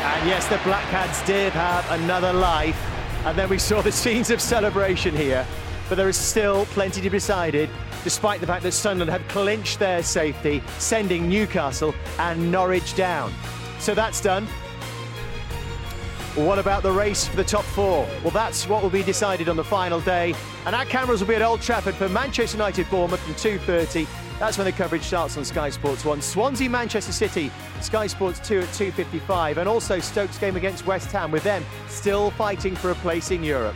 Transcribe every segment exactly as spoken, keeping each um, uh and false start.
And yes, the Black Cads did have another life, and then we saw the scenes of celebration here, but there is still plenty to be decided, despite the fact that Sunderland have clinched their safety, sending Newcastle and Norwich down. So that's done. What about the race for the top four? Well, that's what will be decided on the final day, and our cameras will be at Old Trafford for Manchester United Bournemouth from two thirty. That's when the coverage starts on Sky Sports one. Swansea, Manchester City, Sky Sports two at two fifty-five, and also Stoke's game against West Ham, with them still fighting for a place in Europe.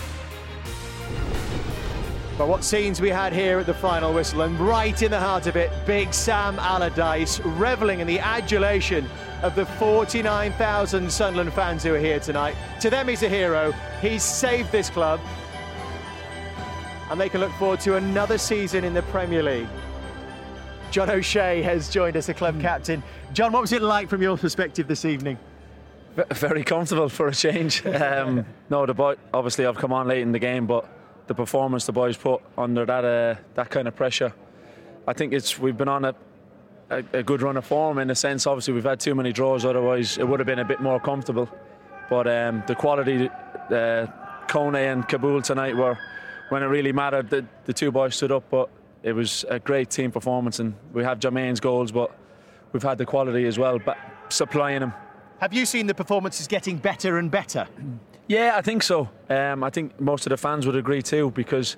But what scenes we had here at the final whistle, and right in the heart of it, Big Sam Allardyce revelling in the adulation of the forty-nine thousand Sunderland fans who are here tonight. To them, he's a hero. He's saved this club, and they can look forward to another season in the Premier League. John O'Shea has joined us, a club captain. John, what was it like from your perspective this evening? Very comfortable for a change. Um, no, the boy, obviously I've come on late in the game, but the performance the boys put under that uh, that kind of pressure, I think it's we've been on a, a, a good run of form in a sense. Obviously we've had too many draws, otherwise it would have been a bit more comfortable. But um, the quality, uh, Kone and Kabul tonight were, when it really mattered, the, the two boys stood up. But it was a great team performance, and we have Jermaine's goals, but we've had the quality as well, but supplying them. Have you seen the performances getting better and better? Yeah, I think so. Um, I think most of the fans would agree too, because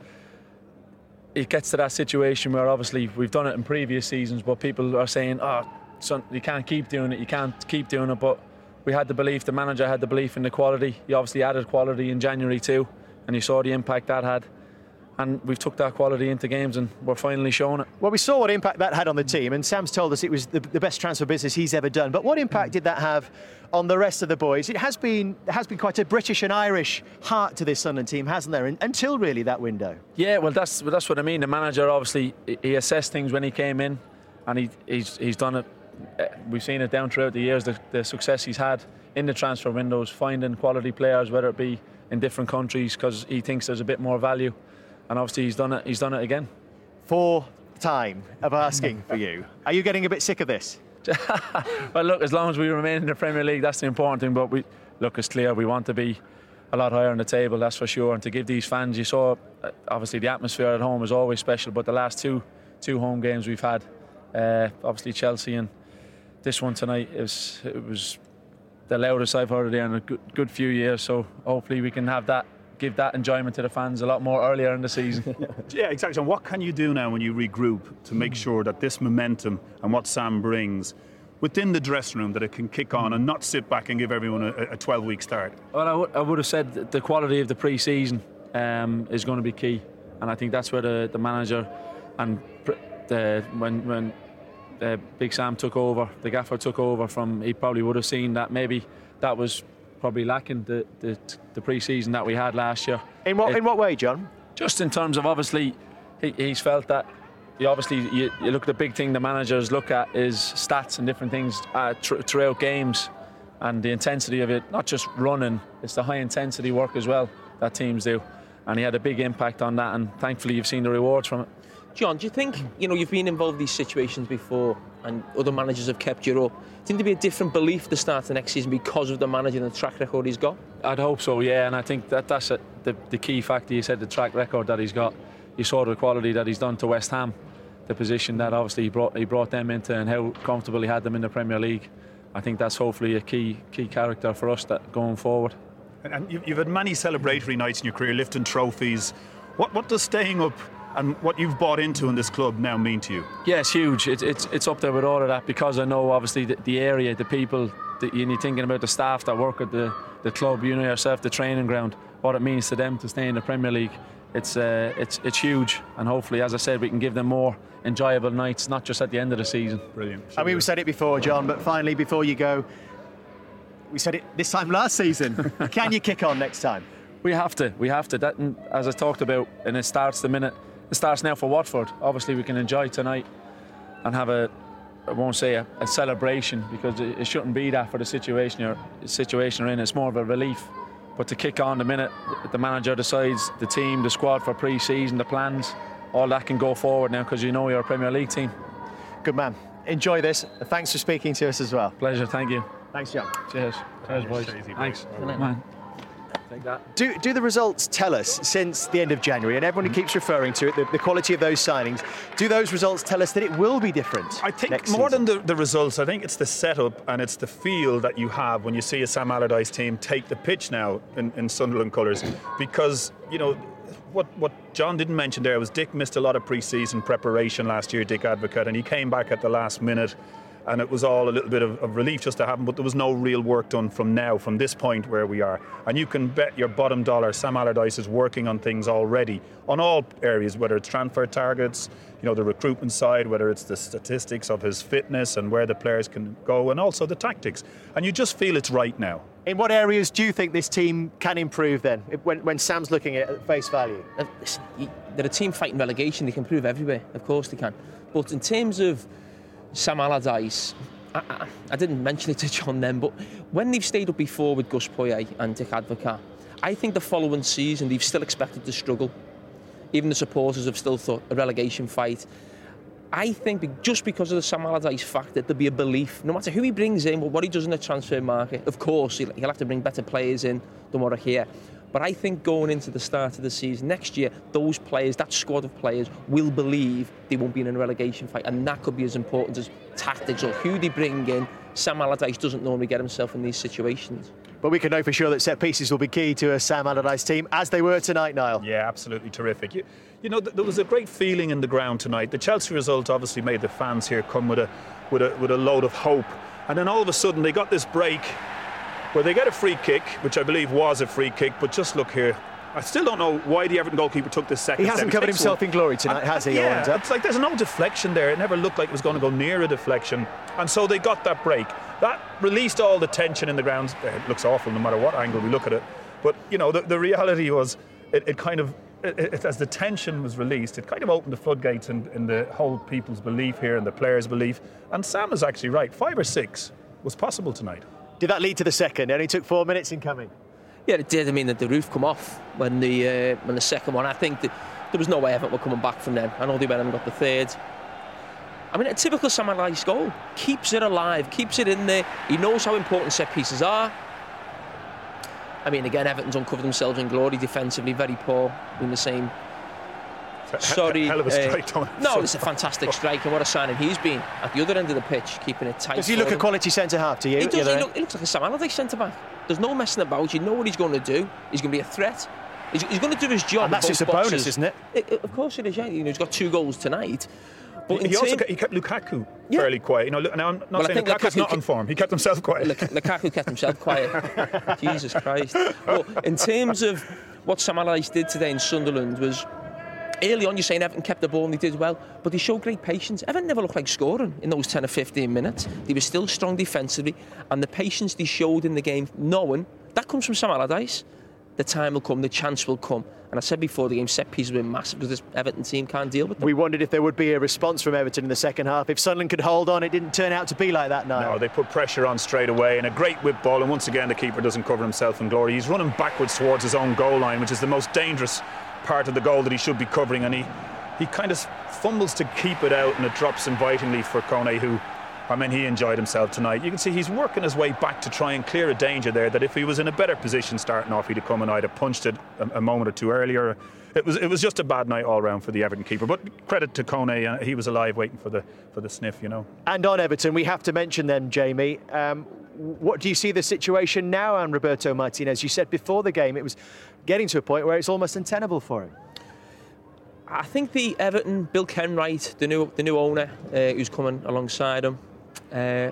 it gets to that situation where obviously we've done it in previous seasons, but people are saying, oh, son, you can't keep doing it, you can't keep doing it. But we had the belief, the manager had the belief in the quality. He obviously added quality in January too, and you saw the impact that had. And we've took that quality into games, and we're finally showing it. Well, we saw what impact that had on the team, and Sam's told us it was the, the best transfer business he's ever done. But what impact did that have on the rest of the boys? It has been there has been quite a British and Irish heart to this Sunderland team, hasn't there? Until really that window. Yeah, well, that's that's what I mean. The manager obviously he assessed things when he came in, and he he's he's done it. We've seen it down throughout the years, the, the success he's had in the transfer windows, finding quality players, whether it be in different countries, because he thinks there's a bit more value. And obviously he's done it. He's done it again. Fourth time of asking for you. Are you getting a bit sick of this? Well, look, as long as we remain in the Premier League, that's the important thing. But we look, it's clear we want to be a lot higher on the table, that's for sure. And to give these fans, you saw, obviously the atmosphere at home is always special. But the last two two home games we've had, uh, obviously Chelsea and this one tonight, it was it was the loudest I've heard it in a good, good few years. So hopefully we can have that. Give that enjoyment to the fans a lot more earlier in the season. Yeah, exactly. And what can you do now when you regroup to make sure that this momentum and what Sam brings within the dressing room, that it can kick on and not sit back and give everyone a twelve-week start? Well, I, w- I would have said that the quality of the pre-season um, is going to be key, and I think that's where the, the manager and the, when when uh, Big Sam took over, the gaffer took over from, he probably would have seen that maybe that was probably lacking the, the the pre-season that we had last year. In what it, in what way, John? Just in terms of obviously he, he's felt that you obviously you, you look at the big thing the managers look at is stats and different things uh, tr- throughout games, and the intensity of it, not just running, it's the high intensity work as well that teams do, and he had a big impact on that, and thankfully you've seen the rewards from it. John, do you think, you know, you've been involved in these situations before and other managers have kept you up, do you think there'll be a different belief at the start of the next season because of the manager and the track record he's got? I'd hope so, yeah, and I think that that's a, the, the key factor. You said the track record that he's got. You saw the quality that he's done to West Ham, the position that obviously he brought, he brought them into, and how comfortable he had them in the Premier League. I think that's hopefully a key key character for us that going forward. And, and you've, you've had many celebratory nights in your career, lifting trophies. What, what does staying up and what you've bought into in this club now mean to you? Yeah, it's huge. It's it's, it's up there with all of that, because I know obviously the, the area, the people, the, you're thinking about the staff that work at the, the club, you know yourself, the training ground, what it means to them to stay in the Premier League. It's uh, it's it's huge, and hopefully, as I said, we can give them more enjoyable nights, not just at the end of the season. Brilliant. I mean, we said it before, John, but finally, before you go, we said it this time last season. Can you kick on next time? We have to. We have to. That, as I talked about, and it starts the minute. It starts now for Watford. Obviously, we can enjoy tonight and have a, I won't say a, a celebration, because it, it shouldn't be that for the situation you're situation you're in. It's more of a relief. But to kick on the minute the manager decides, the team, the squad for pre-season, the plans, all that can go forward now, because you know you're a Premier League team. Good man. Enjoy this. Thanks for speaking to us as well. Pleasure. Thank you. Thanks, John. Cheers. Cheers, boys. Thanks. Man. Do, do the results tell us, since the end of January, and everyone keeps referring to it, the, the quality of those signings, do those results tell us that it will be different? I think next more season? than the, the results, I think it's the setup and it's the feel that you have when you see a Sam Allardyce team take the pitch now in, in Sunderland colours. Because, you know, what, what John didn't mention there was Dick missed a lot of pre-season preparation last year, Dick Advocaat, and he came back at the last minute. And it was all a little bit of, of relief just to happen, but there was no real work done from now, from this point where we are. And you can bet your bottom dollar Sam Allardyce is working on things already, on all areas, whether it's transfer targets, you know, the recruitment side, whether it's the statistics of his fitness and where the players can go, and also the tactics. And you just feel it's right now. In what areas do you think this team can improve then, when, when Sam's looking at it at face value? Uh, listen, they're a team fighting relegation. They can improve everywhere. Of course they can. But in terms of Sam Allardyce, I, I, I didn't mention it to John then, but when they've stayed up before with Gus Poyet and Dick Advocaat, I think the following season they've still expected to struggle. Even the supporters have still thought a relegation fight. I think just because of the Sam Allardyce fact that there'll be a belief, no matter who he brings in, what he does in the transfer market, of course he'll, he'll have to bring better players in than what are here. But I think going into the start of the season next year, those players, that squad of players, will believe they won't be in a relegation fight, and that could be as important as tactics or who they bring in. Sam Allardyce doesn't normally get himself in these situations. But we can know for sure that set pieces will be key to a Sam Allardyce team, as they were tonight, Niall. Yeah, absolutely terrific. You, you know, th- there was a great feeling in the ground tonight. The Chelsea result obviously made the fans here come with a with a with a load of hope, and then all of a sudden they got this break where they get a free kick, which I believe was a free kick. But just look here, I still don't know why the Everton goalkeeper took this second He hasn't step. covered himself one. in glory tonight, and, has he? Yeah, it's like there's no deflection there. It never looked like it was going to go near a deflection, and so they got that break. That released all the tension in the ground. It looks awful no matter what angle we look at it. But, you know, the, the reality was it, it kind of, it, it, as the tension was released, it kind of opened the floodgates in, in the whole people's belief here and the players' belief. And Sam is actually right. Five or six was possible tonight. Did that lead to the second? It only took four minutes in coming. Yeah, it did. I mean, that the roof come off when the uh, when the second one. I think that there was no way Everton were coming back from then. I know they went and got the third. I mean, a typical Sam Allardyce goal. Keeps it alive, keeps it in there. He knows how important set pieces are. I mean, again, Everton's uncovered themselves in glory defensively, very poor, in the same. Sorry. Hell of a strike, uh, don't No, it's a fantastic strike, and what a signing he's been at the other end of the pitch, keeping it tight. Does he look a quality centre half to you? He does. He, look, he looks like a Sam Allardyce centre back. There's no messing about. You know what he's going to do. He's going to be a threat. He's, he's going to do his job. And that's just a boxes. bonus, isn't it? it? Of course it is. Yeah, you know, he's got two goals tonight. But he, he also kept, he kept Lukaku yeah. fairly quiet. You know, now I'm not well, saying Lukaku's Lukaku not on form. He kept himself quiet. Lukaku kept himself quiet. Jesus Christ. But in terms of what Sam Allardyce did today in Sunderland was, early on you're saying Everton kept the ball and they did well, but they showed great patience. Everton never looked like scoring in those ten or fifteen minutes. They were still strong defensively, and the patience they showed in the game, knowing that comes from Sam Allardyce. The time will come, the chance will come. And I said before the game, set pieces were massive because this Everton team can't deal with them. We wondered if there would be a response from Everton in the second half. If Sunderland could hold on, it didn't turn out to be like that now. No, they put pressure on straight away, and a great whip ball, and once again the keeper doesn't cover himself in glory. He's running backwards towards his own goal line, which is the most dangerous part of the goal that he should be covering, and he, he kind of fumbles to keep it out, and it drops invitingly for Kone, who, I mean, he enjoyed himself tonight. You can see he's working his way back to try and clear a danger there that if he was in a better position starting off, he'd have come and I'd have punched it a, a moment or two earlier. It was it was just a bad night all round for the Everton keeper. But credit to Kone, uh, he was alive waiting for the for the sniff, you know. And on Everton, we have to mention them, Jamie. Um, what do you see the situation now on Roberto Martinez? You said before the game it was getting to a point where it's almost untenable for him. I think the Everton, Bill Kenwright, the new the new owner uh, who's coming alongside him, uh,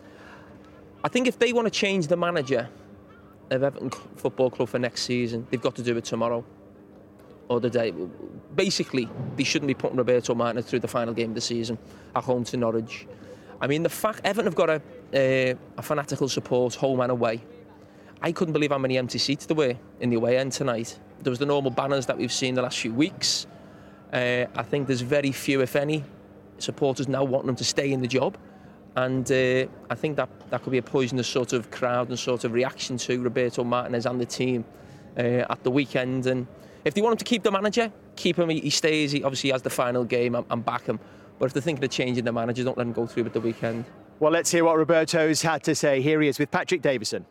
I think if they want to change the manager of Everton Football Club for next season, they've got to do it tomorrow or the day. Basically, they shouldn't be putting Roberto Martinez through the final game of the season at home to Norwich. I mean, the fact Everton have got a, uh, a fanatical support home and away. I couldn't believe how many empty seats there were in the away end tonight. There was the normal banners that we've seen the last few weeks. Uh, I think there's very few, if any, supporters now wanting them to stay in the job. And uh, I think that, that could be a poisonous sort of crowd and sort of reaction to Roberto Martinez and the team uh, at the weekend. And if they want him to keep the manager, keep him, he stays. He obviously has the final game and, and back him. But if they're thinking of changing the manager, don't let him go through with the weekend. Well, let's hear what Roberto's had to say. Here he is with Patrick Davison.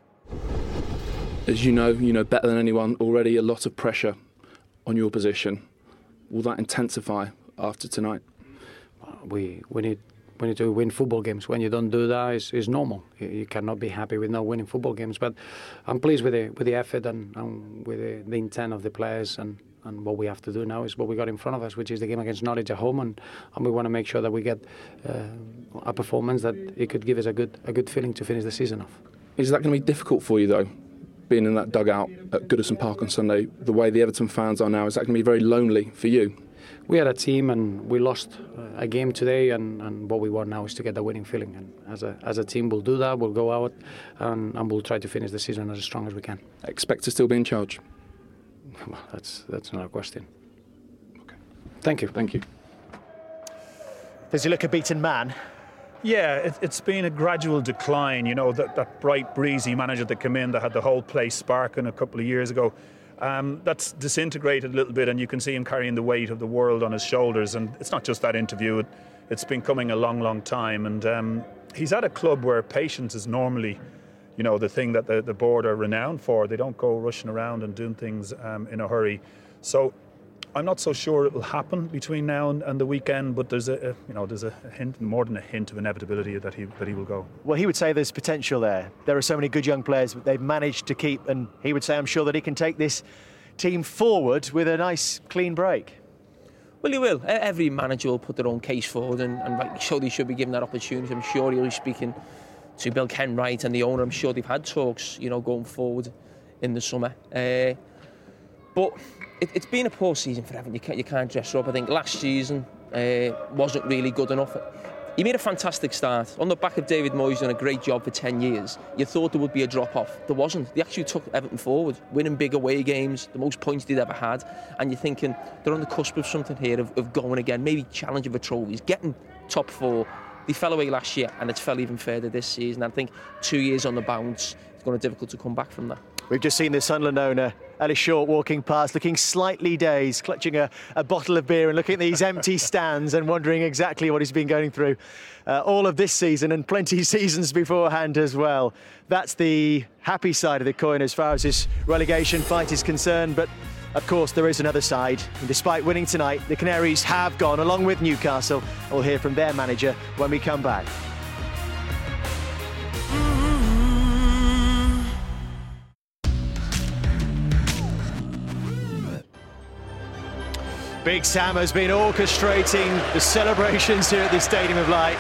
As you know, you know better than anyone already, a lot of pressure on your position. Will that intensify after tonight? We we need we need to win football games. When you don't do that, it's, it's normal. You, you cannot be happy with not winning football games. But I'm pleased with the with the effort and, and with the, the intent of the players. And, and what we have to do now is what we got in front of us, which is the game against Norwich at home. And, and we want to make sure that we get uh, a performance that it could give us a good a good feeling to finish the season off. Is that going to be difficult for you though? Being in that dugout at Goodison Park on Sunday, the way the Everton fans are now, is that going to be very lonely for you? We had a team and we lost a game today, and, and what we want now is to get the winning feeling. And as a as a team, we'll do that. We'll go out and, and we'll try to finish the season as strong as we can. Expect to still be in charge? Well, that's that's not a question. Okay. Thank you. Thank you. Does he look a beaten man? Yeah, it, it's been a gradual decline. You know, that, that bright, breezy manager that came in that had the whole place sparking a couple of years ago, um, that's disintegrated a little bit, and you can see him carrying the weight of the world on his shoulders. And it's not just that interview, it, it's been coming a long, long time. And um, he's at a club where patience is normally, you know, the thing that the, the board are renowned for. They don't go rushing around and doing things um, in a hurry. So I'm not so sure it will happen between now and, and the weekend, but there's a, a you know there's a hint, more than a hint of inevitability that he that he will go. Well, he would say there's potential there. There are so many good young players that they've managed to keep, and he would say, I'm sure that he can take this team forward with a nice clean break. Well, he will. Every manager will put their own case forward, and, and like, sure they should be given that opportunity. I'm sure he'll be speaking to Bill Kenwright and the owner. I'm sure they've had talks, you know, going forward in the summer. Uh, but it, it's been a poor season for Everton. You can't, you can't dress her up. I think last season uh, wasn't really good enough. He made a fantastic start. On the back of David Moyes done a great job for ten years. You thought there would be a drop-off. There wasn't. They actually took Everton forward, winning big away games, the most points they'd ever had. And you're thinking, they're on the cusp of something here, of, of going again, maybe challenging for trophies, getting top four. They fell away last year, and it's fell even further this season. I think two years on the bounce, it's going to be difficult to come back from that. We've just seen the Sunderland owner, Ellis Short, walking past, looking slightly dazed, clutching a, a bottle of beer and looking at these empty stands and wondering exactly what he's been going through uh, all of this season and plenty of seasons beforehand as well. That's the happy side of the coin as far as this relegation fight is concerned. But of course, there is another side. And despite winning tonight, the Canaries have gone along with Newcastle. We'll hear from their manager when we come back. Big Sam has been orchestrating the celebrations here at the Stadium of Light.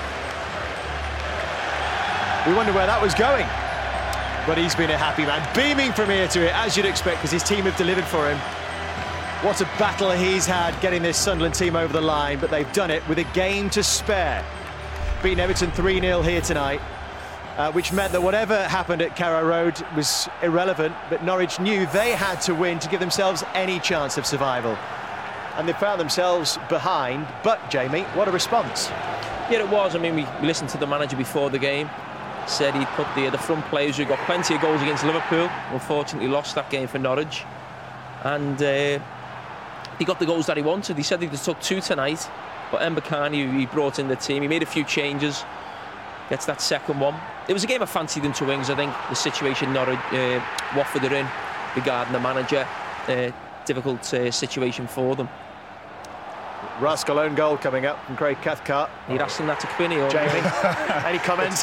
We wonder where that was going. But he's been a happy man, beaming from ear to ear, as you'd expect, because his team have delivered for him. What a battle he's had getting this Sunderland team over the line, but they've done it with a game to spare. Beating Everton three nil here tonight, uh, which meant that whatever happened at Carrow Road was irrelevant, but Norwich knew they had to win to give themselves any chance of survival. And they found themselves behind, but Jamie, what a response. Yeah, it was. I mean, we listened to the manager before the game. Said he'd put the, the front players who got plenty of goals against Liverpool. Unfortunately lost that game for Norwich. And uh, he got the goals that he wanted. He said he just took two tonight. But Mbakani, he brought in the team. He made a few changes. Gets that second one. It was a game I fancied them to win, because I think the situation Norwich, uh, Watford are in regarding the manager, uh, difficult uh, situation for them. Rascal own goal coming up from Craig Cathcart. You'd ask him that to Quinny, or Jamie, any comments?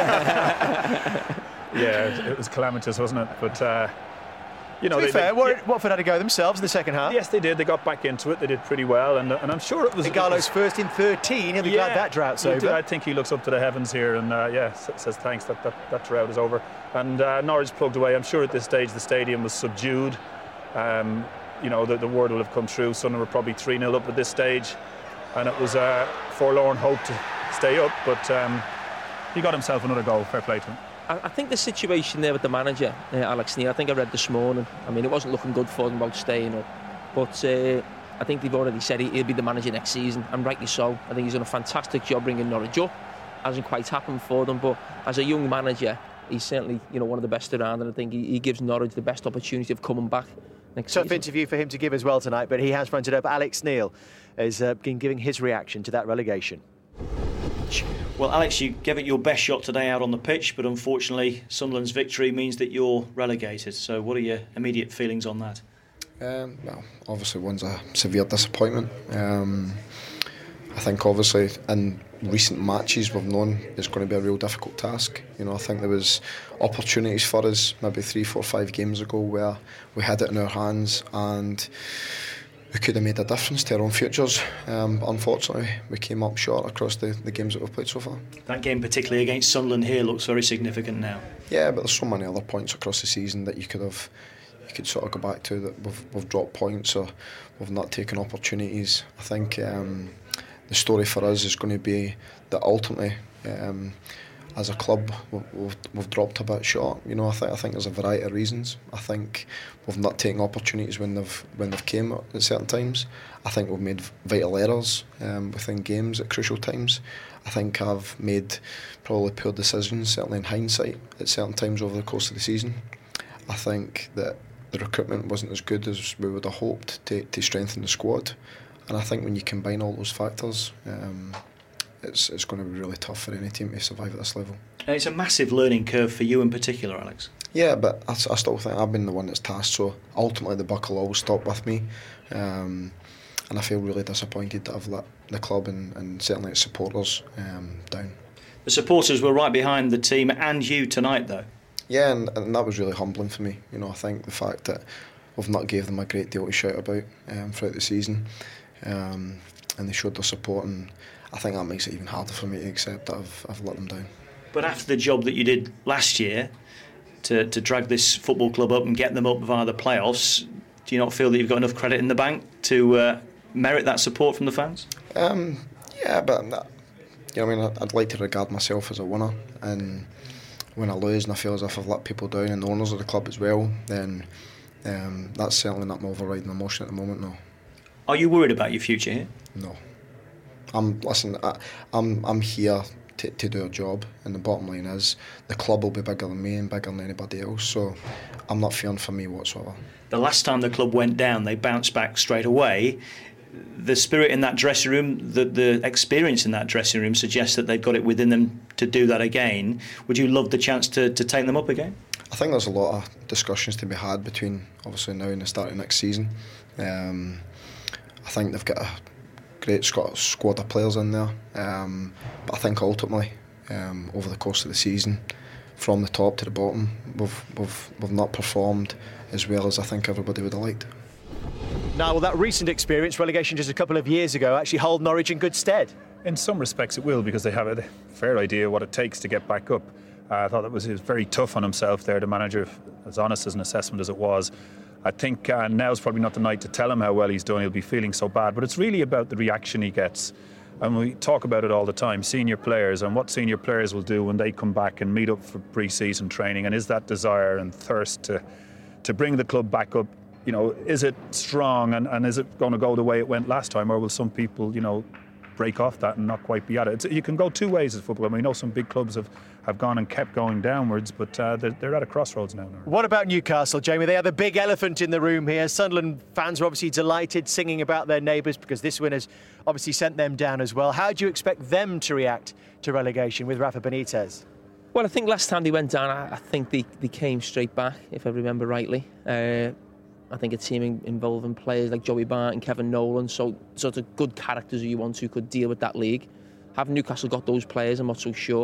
Yeah, it was calamitous, wasn't it? But uh, you know, to be they, fair, they, Watford had to go themselves in the second half. Yes, they did. They got back into it. They did pretty well, and and I'm sure it was. Igalo's first in thirteen. He'll be yeah, glad that drought's over. I think he looks up to the heavens here, and uh, yeah, says thanks that that, that drought is over. And uh, Norwich plugged away. I'm sure at this stage the stadium was subdued. Um, you know, the, the word will have come through. Sunderland were probably three nil up at this stage, and it was a forlorn hope to stay up. But um, he got himself another goal. Fair play to him. I think the situation there with the manager, uh, Alex Neil, I think I read this morning, I mean, it wasn't looking good for them about staying up, but uh, I think they've already said he'll be the manager next season, and rightly so. I think he's done a fantastic job bringing Norwich up. Hasn't quite happened for them, but as a young manager, he's certainly, you know, one of the best around, and I think he, he gives Norwich the best opportunity of coming back next Tough season. interview for him to give as well tonight, but he has fronted up. Alex Neil has uh, been giving his reaction to that relegation. pitch. Well, Alex, you gave it your best shot today out on the pitch, but unfortunately Sunderland's victory means that you're relegated. So what are your immediate feelings on that? Um, well, obviously one's a severe disappointment. Um, I think obviously in recent matches we've known it's going to be a real difficult task. You know, I think there was opportunities for us maybe three, four, five games ago where we had it in our hands and we could have made a difference to our own futures. Um, but unfortunately, we came up short across the, the games that we've played so far. That game, particularly against Sunderland here, looks very significant now. Yeah, but there's so many other points across the season that you could have, you could sort of go back to that we've, we've dropped points or we've not taken opportunities. I think um, the story for us is going to be that ultimately, um, as a club, we've, we've dropped a bit short. You know, I think I think there's a variety of reasons. I think we've not taken opportunities when they've when they've came at certain times. I think we've made vital errors um, within games at crucial times. I think I've made probably poor decisions, certainly in hindsight, at certain times over the course of the season. I think that the recruitment wasn't as good as we would have hoped to, to strengthen the squad. And I think when you combine all those factors, um, it's it's going to be really tough for any team to survive at this level. And it's a massive learning curve for you in particular, Alex. Yeah, but I, I still think I've been the one that's tasked, so ultimately the buck will always stop with me. Um, and I feel really disappointed that I've let the club and, and certainly its supporters um, down. The supporters were right behind the team and you tonight, though. Yeah, and, and that was really humbling for me. You know, I think the fact that we've not gave them a great deal to shout about um, throughout the season, um, and they showed their support, and I think that makes it even harder for me to accept that I've, I've let them down. But after the job that you did last year to, to drag this football club up and get them up via the playoffs, do you not feel that you've got enough credit in the bank to uh, merit that support from the fans? Um, yeah, but that, you know, I mean, I'd like to regard myself as a winner, and when I lose and I feel as if I've let people down and the owners of the club as well, then um, that's certainly not my overriding emotion at the moment. No. Are you worried about your future here? No. I'm listen. I, I'm I'm here to, to do a job, and the bottom line is the club will be bigger than me and bigger than anybody else. So I'm not fearing for me whatsoever. The last time the club went down, they bounced back straight away. The spirit in that dressing room, the the experience in that dressing room suggests that they've got it within them to do that again. Would you love the chance to, to take them up again? I think there's a lot of discussions to be had between obviously now and the start of next season. Um, I think they've got a great squad of players in there, um, but I think ultimately um, over the course of the season, from the top to the bottom, we've, we've, we've not performed as well as I think everybody would have liked. Now, will that recent experience, relegation just a couple of years ago, actually hold Norwich in good stead? In some respects it will, because they have a fair idea what it takes to get back up. Uh, I thought it was, it was very tough on himself there, the manager, as honest as an assessment as it was. I think uh, now's probably not the night to tell him how well he's done. He'll be feeling so bad, but it's really about the reaction he gets. And we talk about it all the time, senior players, and what senior players will do when they come back and meet up for pre-season training, and is that desire and thirst to to bring the club back up, you know, is it strong, and, and is it going to go the way it went last time, or will some people, you know, break off that and not quite be at it? It's, you can go two ways as football. I mean, we know some big clubs have, have gone and kept going downwards, but uh, they're, they're at a crossroads now. What about Newcastle, Jamie? They are the big elephant in the room here. Sunderland fans are obviously delighted, singing about their neighbours, because this win has obviously sent them down as well. How do you expect them to react to relegation with Rafa Benitez? Well, I think last time they went down, I, I think they, they came straight back, if I remember rightly. Uh, I think a team involving players like Joey Barton, Kevin Nolan, so sort of good characters who you want who could deal with that league. Have Newcastle got those players? I'm not so sure.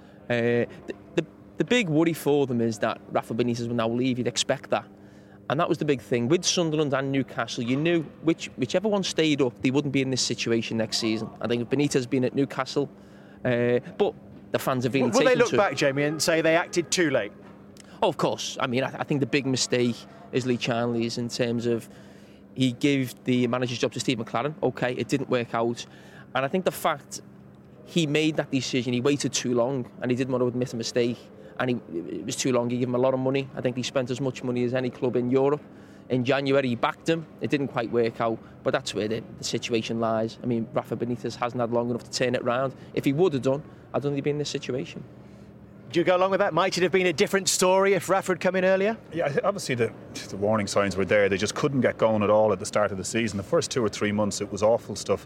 Uh, the, the, the big worry for them is that Rafa Benitez will now leave. You'd expect that. And that was the big thing. With Sunderland and Newcastle, you knew which, whichever one stayed up, they wouldn't be in this situation next season. I think if Benitez has been at Newcastle, uh, but the fans have really Will taken they look to back, Jamie, and say they acted too late? Oh, of course. I mean, I, I think the big mistake is Lee Charnley's in terms of he gave the manager's job to Steve McLaren. OK, it didn't work out. And I think the fact he made that decision, he waited too long and he didn't want to admit a mistake. And he, it was too long. He gave him a lot of money. I think he spent as much money as any club in Europe. In January, he backed him. It didn't quite work out, but that's where the, the situation lies. I mean, Rafa Benitez hasn't had long enough to turn it round. If he would have done, I don't think he'd be in this situation. Do you go along with that? Might it have been a different story if Rafa had come in earlier? Yeah, obviously the, the warning signs were there. They just couldn't get going at all at the start of the season. The first two or three months, it was awful stuff.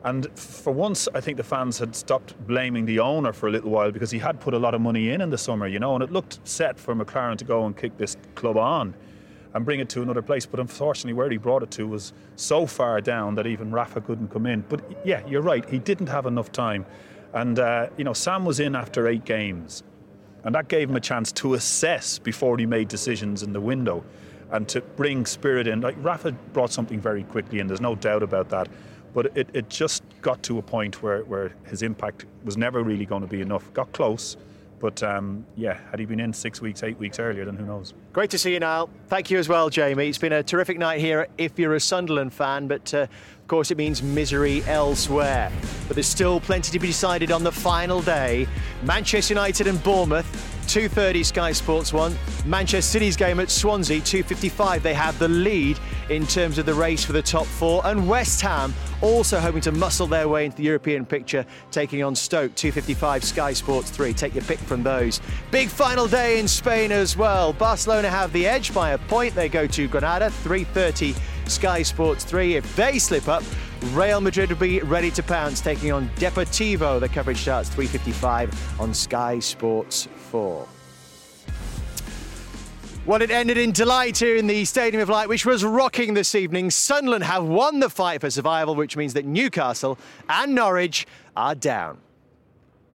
And for once, I think the fans had stopped blaming the owner for a little while, because he had put a lot of money in in the summer, you know, and it looked set for McLaren to go and kick this club on and bring it to another place. But unfortunately, where he brought it to was so far down that even Rafa couldn't come in. But yeah, you're right, he didn't have enough time. And, uh, you know, Sam was in after eight games, and that gave him a chance to assess before he made decisions in the window and to bring spirit in. Like, Rafa brought something very quickly, and there's no doubt about that. But it, it just got to a point where, where his impact was never really going to be enough. Got close, but um, yeah, had he been in six weeks, eight weeks earlier, then who knows? Great to see you, Niall. Thank you as well, Jamie. It's been a terrific night here if you're a Sunderland fan, but uh, of course it means misery elsewhere. But there's still plenty to be decided on the final day. Manchester United and Bournemouth, two thirty Sky Sports one. Manchester City's game at Swansea, two fifty-five. They have the lead in terms of the race for the top four. And West Ham also hoping to muscle their way into the European picture, taking on Stoke, two fifty-five Sky Sports three. Take your pick from those. Big final day in Spain as well. Barcelona have the edge by a point. They go to Granada, three thirty Sky Sports three. If they slip up, Real Madrid will be ready to pounce, taking on Deportivo. The coverage starts three fifty-five on Sky Sports four. Well, it ended in delight here in the Stadium of Light, which was rocking this evening. Sunderland have won the fight for survival, which means that Newcastle and Norwich are down.